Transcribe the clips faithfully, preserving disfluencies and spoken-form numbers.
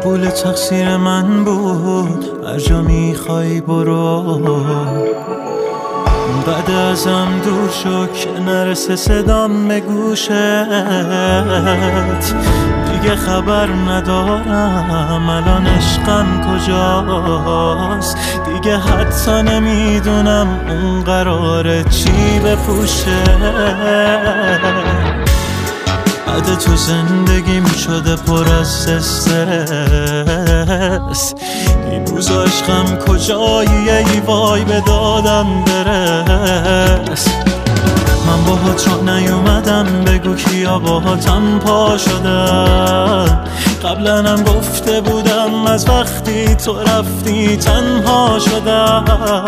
قبول تقصیر من بود، هر جا میخوای برو. بعد ازم دور شو که نرسه صدام به گوشت، دیگه خبر ندارم الان عشقم کجاست. دیگه حتی نمیدونم اون قراره چی بپوشه. بعد تو زندگیم شده پر از استرس، این روز عشقم کجایی ای وای به دادم برس. من باهات را نیومدم بگو کیا باهاتم پا شدن، قبلا هم گفته بودم از وقتی تو رفتی تنها شدم.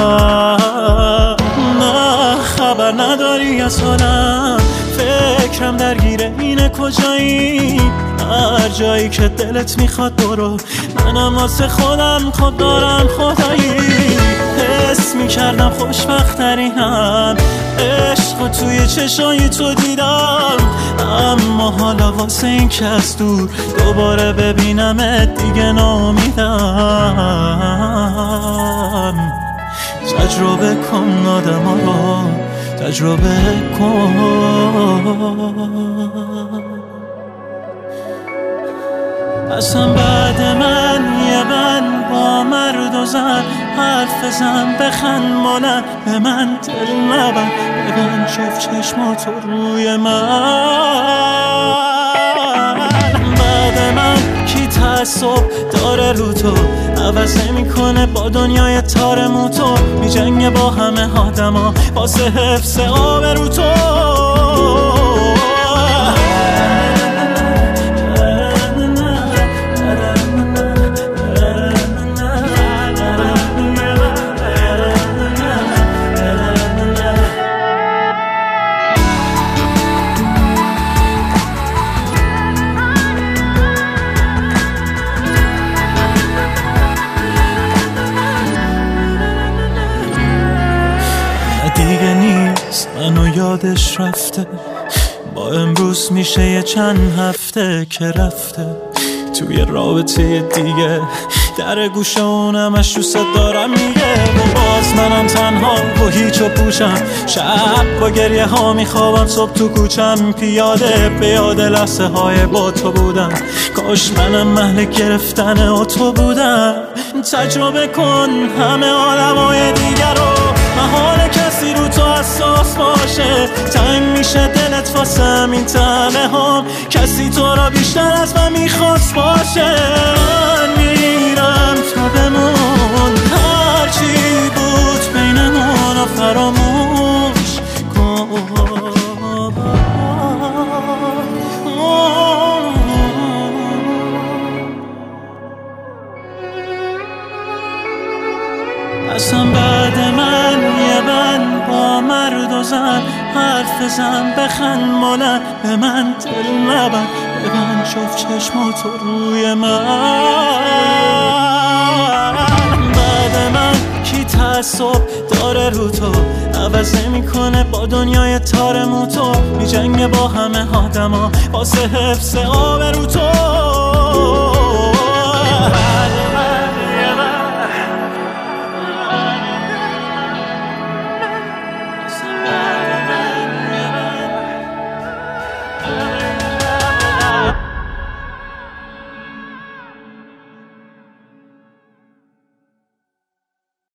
نه خبر نداری از حالم، فکرم درگیره اینه کجایی. هر جایی که دلت میخواد برو، منم واسه خودم خود دارم خدایی. حس میکردم خوشبخت ترینم، عشق و توی چشای تو دیدم. اما حالا واسه این که از دور دوباره ببینمت دیگه ناامیدم. تجربه کن آدم ها رو، تجربه کن. اصلا بعد من یه من با مرد و زن حرف بزن، بخند مانه به من دل نبن، ببن شف چشماتو روی من. بعد من کی تعصب داره رو تو، عوض نمی کنه با دنیای تار موتو. می جنگه با همه آدما واسه حفظ آبرو تو. دیگه نیست منو یادش رفته، با امروز میشه یه چند هفته که رفته توی رابطه دیگه. در گوشه اونمش دوست دارم میگه، و باز منم تنها و هیچ و پوشم. شب با گریه ها میخوابم، صبح تو کوچم پیاده به یاد لحظه های با تو بودم. کاش منم محل گرفتن و تو بودم. تجربه کن همه عالمای دیگر رو، محال کسی رو تو حساس باشه. تنگ میشه دلت واسه همین تنه هم، کسی تو را بیشتر از من میخواست باشه. من میرم تا بمون، هرچی بود بینمون رو فراموش کن. اصلا بعد من یه من با مرد و زن حرف بزن، بخند مانه به من دل نبن، ببن شف چشماتو روی من. بعد من کی تعصب داره رو تو، عوض نمی کنه با دنیای تار موتو. می جنگه با همه آدما واسه حفظ آبرو تو.